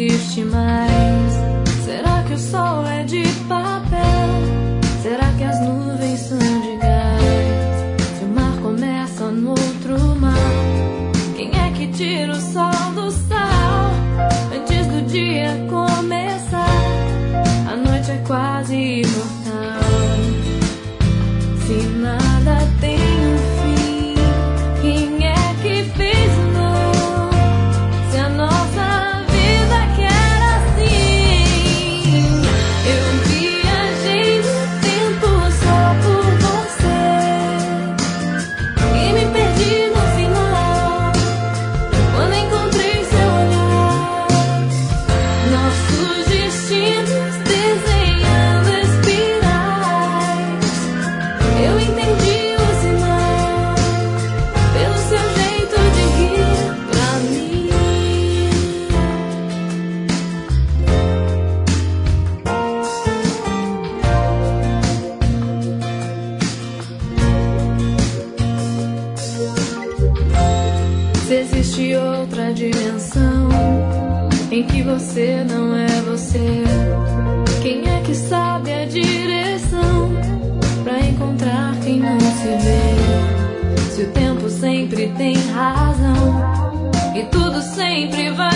existe mais? Será que o sol é de papel? Será que as nuvens são de gás? Se o mar começa no outro mar, quem é que tira o sol do sal? Antes do dia começar, a noite é quase imortal. Se nada tem um fim, quem é que fez não? Se a nossa vida quer assim. Eu viajei no tempo só por você e me perdi no final, quando encontrei seu olhar. Nossos destinos desenhando espirais. Eu entendi o sinal pelo seu jeito de rir pra mim. Se existe outra dimensão em que você não é você, quem é que sabe a direção pra encontrar quem não se vê? Se o tempo sempre tem razão e tudo sempre vai